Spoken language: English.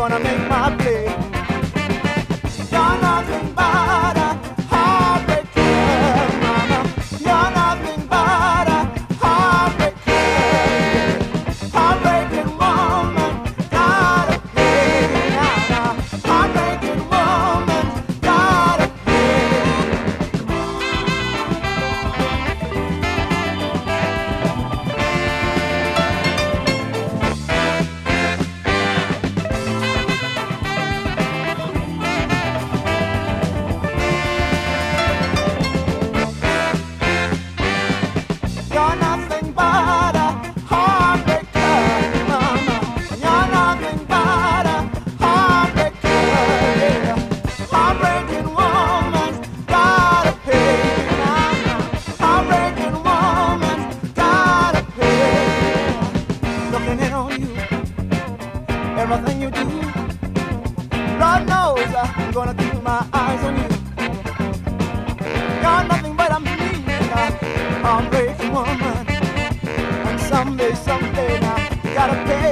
gonna make my play. You're nothing but a heartbreaker, mama. You're nothing but a heartbreaker. Heartbreaking woman, gotta pay. Heartbreaking woman, gotta pay. You're nothing but a heartbreaker, mama. You're nothing but a heartbreaker, yeah. Heartbreaking woman, gotta pay. Heartbreaking woman, gotta pay. Looking in on you, everything you do. Lord knows I'm gonna keep my eyes on you. You're nothing but a mean, heartbreaking woman. And someday now, you gotta pay.